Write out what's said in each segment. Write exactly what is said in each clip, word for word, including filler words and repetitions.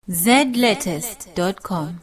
zed latest dot com.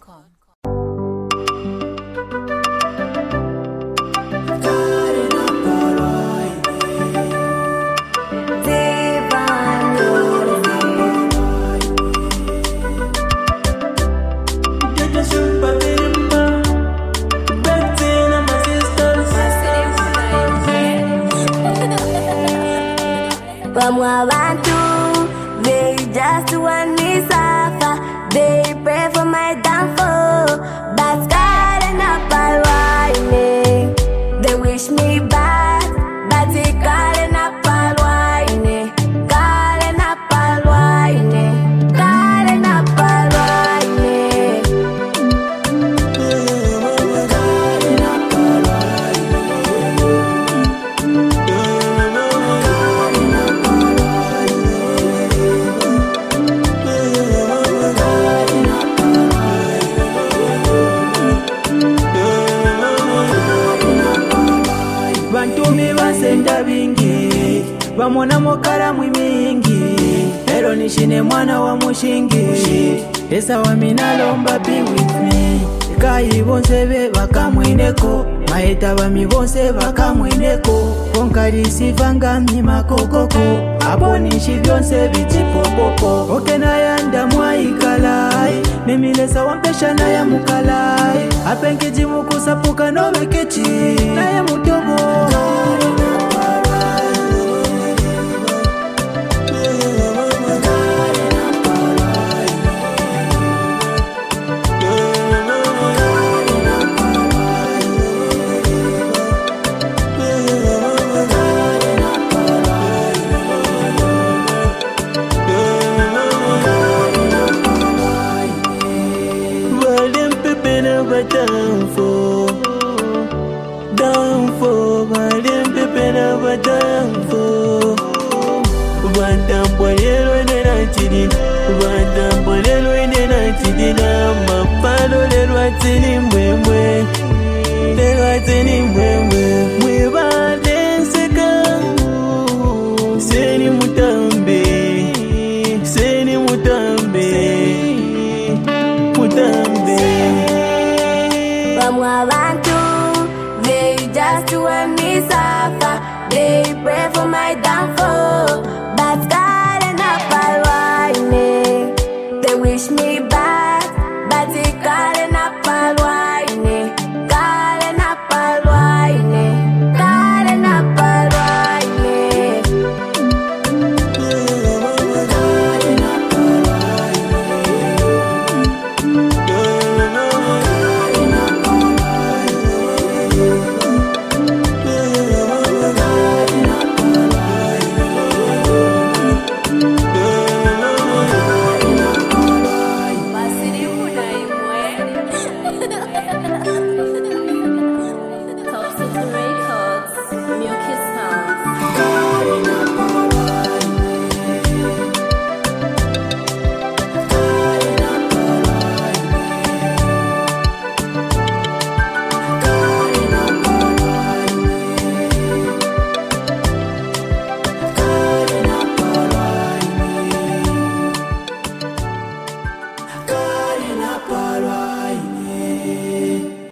From Wabantu, they just want me suffer. They pray for my downfall, but God and up whining. They wish me bad, but they God and up whining. God and up whining. God and up whining. God and up Bantumi basenda bingi bamona mokara mwimingi ero nishine mwana wa mushingi esa wa minalomba be with me kai bonse be bakamwineko maeta bami bonse bakamwineko konkarisi vanga mima kokoko abonishi byonse bitipopopo okena yanda mwaikalai mimilesa wampesha na ya mukalai apenkeji mukusapuka nobekechi na ya mutobo down for, down for, my little baby never down for. One time, boy, you're in the night, one time, boy, you're in the night, I'm a fellow, they're what's in him, they're what's in him, we're bad, then second, send him Mutambi, send him Mutambi, Mutambi. From Wabantu, they just want me suffer. They pray for my downfall, but God and up whining. They wish me bad.